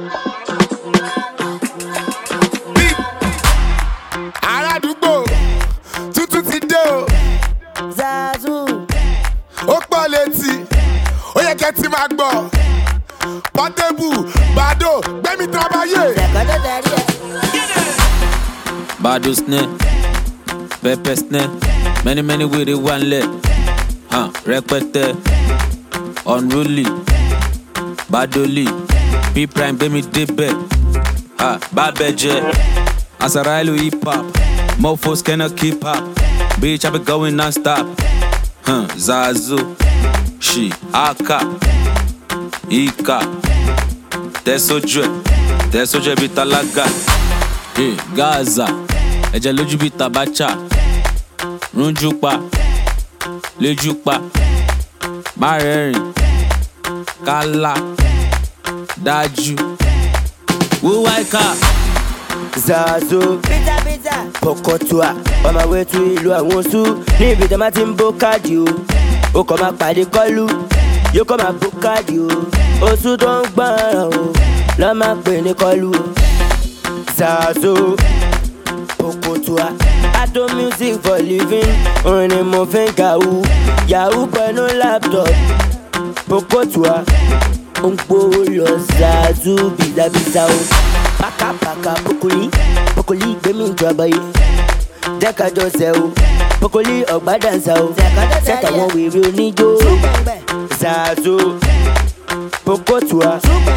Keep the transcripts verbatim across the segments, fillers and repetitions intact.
Aládùúgbò tuntun ti dé o. Zazu. Ó pọ̀ létí, ó yẹ kẹ́ ti máa gbọ́. Portable, Bado, gbẹ́mí trabayé. Bado snare, pepper snare, many many with it one leg. Huh, rẹpẹtẹ, unruly, Badoli, P prime gbẹ́mí débẹ̀. Ha, Babẹ́jẹ́, Asarailu hip hop, mofos cannot keep up. Bitch, I be going non-stop. Huh, Zazu, she, Aka, Ika, Tesojwe, Tesojwe bi talaga. Hey, Gaza, ẹ̀jẹ̀ lójú bí tabacha. Runjú pa, lójú pa, má rẹ́rìn, kálá, dájú. Wúwá ìka. Zazu. Pizza, pizza. Pokotua, on my way to ìlú àwọn oṣù. Ní ibi tí a máa ti ń bó káàdì o. O kò máa pàdé kọ́lù, yóò kọ́ máa bó káàdì o. Oṣù tó ń gbọ́ràn o, lọ́ máa pè ní kọ́lù o. Zazu. Pokotua, I do music for living. Orin ni mo fi ń kàwú, yahoo pẹ̀lú laptop. Pokotua, ó ń gbówó lọ Zazu bìzàbìzà o. Paka paka pokoli, pokoli gbẹ̀mí ìjọba yìí. Jẹ́ ká jọ ṣe o, pokoli ọ̀gbá dànsá o. Ṣẹ́ta wọn wèrè oníjó. Zazu, Pokotua.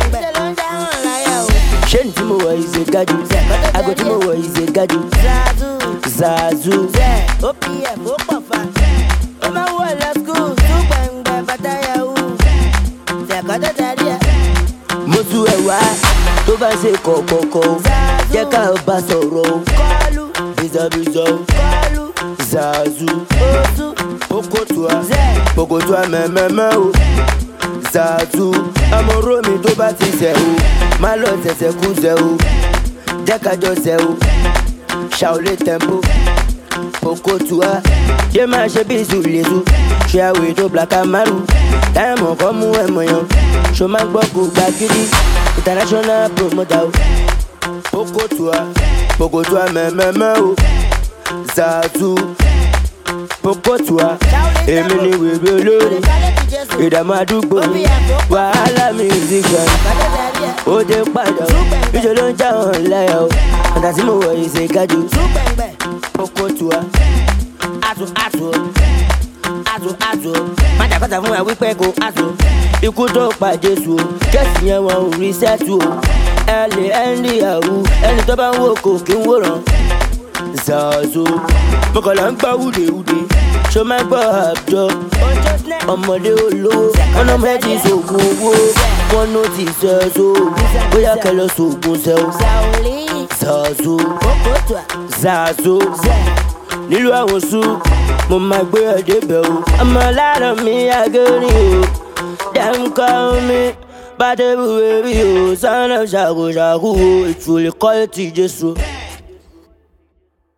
Ṣé ní tí mo wọ̀ yìí ṣe gájú? Àgọ́ tí mo wọ̀ yìí ṣe gájú. Zazu. O P F ó pọ̀ fa. Ó máa ń wọ̀ lọ skul. Túgbẹ̀ngbẹ̀ bàtà yahoo. Ṣẹ̀kọ́tọ̀ tẹ̀lé ẹ̀. Mo tú ẹ wá tó bá ṣe kọ̀kọ̀kọ̀. Jẹ́ ká bá sọ̀rọ̀ o. Kọ́lù. Bìzọ̀bìzọ̀ o. Kọ́lù. Zazu. Oṣù. Pokotua. Zẹ̀. Pokotua mẹ́mẹ́mẹ́ o. Zazu. Amọ̀rọ̀ mi tó bá ti ṣẹ̀ o. Má lọ ṣẹ̀ṣẹ̀ kú ṣẹ̀ o. Jẹ́ ká jọ ṣẹ̀ o. Ṣàolé tempo. Pokotua. Yé máa ṣe bí ìṣùlẹ̀ṣù. Ṣé àwẹ̀ tó black amaru. Táyàmọ̀ kọ́ mú ẹ̀mọ̀ yan. Ṣo máa gbọ́ kó gba gidi. International promoter o. Pokotua. Pokotua mẹ́mẹ́mẹ́ o. Zazu. Pokotua. Èmi ni wèrè olórí. Ìdààmú àdúgbò mi. Wàhálà musician. Ó dé padà o. Ìṣòro ló ń já wọn láyà o. Ọ̀tà tí mo wọ̀ yìí ṣe gájú. Pokotua. Azu, azu. Azu, azu. Má dàkọ́ta fún wa wípé kò azu. Ikú tó pa Jésù o. Kẹ́sì yẹn wọn ò rí sẹ́tù o. Ẹ lè ẹ́ndì àwù. Ẹni tó bá ń wò kò kí ń wòran. Zazu. Mo kàn lọ ń gbọ́ wúdewúde. Ṣo máa gbọ́ àbjọ? Ọmọdé olówó. Wọ́n náà mẹ́tì sògùn owó. Wọ́n ló ti sẹ́ so. Bóyá kẹ lọ sògùn sẹ́ o. Zazu. Zazu. Nílùú àwọn oṣù, mo máa gbé ọdẹ bẹ̀ o. Ọmọ lára mi agẹ́rì o. Dem call me Portable baby o. Son of ṣàkóṣàkó o. Ìtùlẹ̀ kọ́ ti Jésù.